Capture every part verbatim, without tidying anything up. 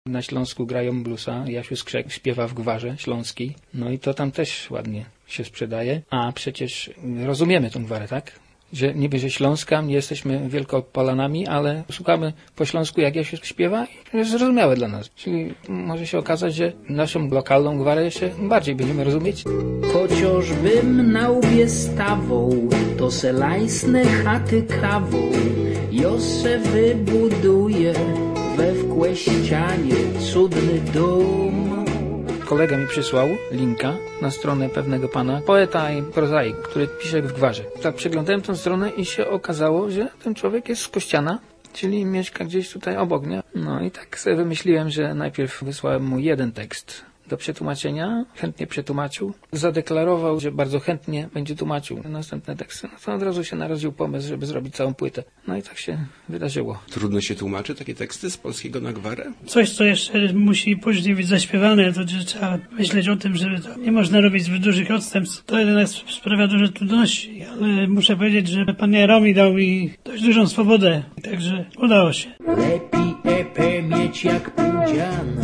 Na Śląsku grają bluesa, Jasiu Skrzek śpiewa w gwarze śląskiej, no i to tam też ładnie się sprzedaje, a przecież rozumiemy tą gwarę, tak? Że niby, że Śląska, nie jesteśmy Wielkopolanami, ale słuchamy po śląsku, jak Jasiu śpiewa i to jest zrozumiałe dla nas. Czyli może się okazać, że naszą lokalną gwarę jeszcze bardziej będziemy rozumieć. Chociażbym na łbie stawał, to se lajsne chaty kawą, jo se wybuduję we wkłeścianie cudny dom. Kolega mi przysłał linka na stronę pewnego pana, poeta i prozaik, który pisze w gwarze. Tak przeglądałem tę stronę i się okazało, że ten człowiek jest z Kościana, czyli mieszka gdzieś tutaj obok, nie? No i tak sobie wymyśliłem, że najpierw wysłałem mu jeden tekst do przetłumaczenia, chętnie przetłumaczył. Zadeklarował, że bardzo chętnie będzie tłumaczył następne teksty. No to od razu się narodził pomysł, żeby zrobić całą płytę. No i tak się wydarzyło. Trudno się tłumaczy takie teksty z polskiego na gwarę? Coś, co jeszcze musi później być zaśpiewane, to że trzeba myśleć o tym, że to nie można robić zbyt dużych odstępstw. To jednak sprawia duże trudności, ale muszę powiedzieć, że pan Jaromir dał mi dość dużą swobodę, także udało się. Lepiej epę mieć jak pudzian.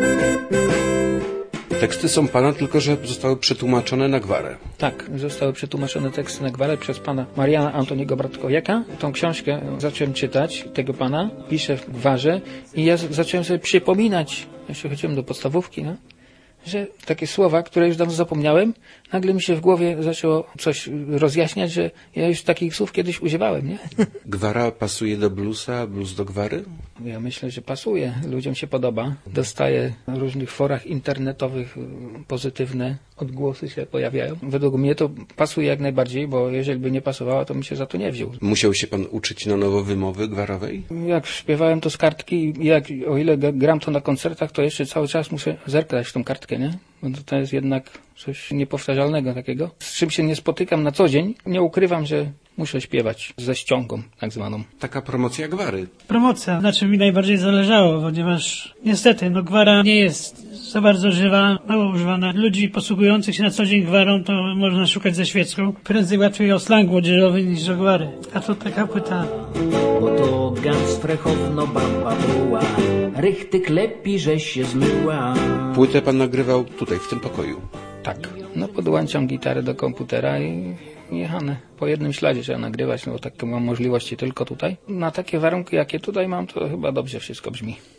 Teksty są pana, tylko że zostały przetłumaczone na gwarę. Tak, zostały przetłumaczone teksty na gwarę przez pana Mariana Antoniego Bratkowiaka. Tą książkę zacząłem czytać, tego pana, pisze w gwarze i ja z- zacząłem sobie przypominać, jeszcze chodziłem do podstawówki, no, że takie słowa, które już dawno zapomniałem, nagle mi się w głowie zaczęło coś rozjaśniać, że ja już takich słów kiedyś używałem, nie? Gwara pasuje do bluesa, blues do gwary? Ja myślę, że pasuje. Ludziom się podoba. Dostaję na różnych forach internetowych pozytywne odgłosy się pojawiają. Według mnie to pasuje jak najbardziej, bo jeżeli by nie pasowała, to bym się za to nie wziął. Musiał się pan uczyć na nowo wymowy gwarowej? Jak śpiewałem to z kartki i jak, o ile gram to na koncertach, to jeszcze cały czas muszę zerkać w tą kartkę, nie? Bo to, to jest jednak coś niepowtarzalnego takiego. Z czym się nie spotykam na co dzień, nie ukrywam, że muszę śpiewać ze ściągą tak zwaną. Taka promocja gwary. Promocja, na czym mi najbardziej zależało, ponieważ niestety, no gwara nie jest za bardzo żywa, mało używana. Ludzi posługujących się na co dzień gwarą to można szukać ze świecką. Prędzej łatwiej o slang młodzieżowy niż o gwary. A to taka płyta. Bo to ganz frechowno baba była, rychtyk lepi, że się zmyła. Płytę pan nagrywał tutaj, w tym pokoju. Tak. No podłączam gitarę do komputera i jechane. Po jednym śladzie trzeba nagrywać, no bo takie mam możliwości tylko tutaj. Na takie warunki, jakie tutaj mam, to chyba dobrze wszystko brzmi.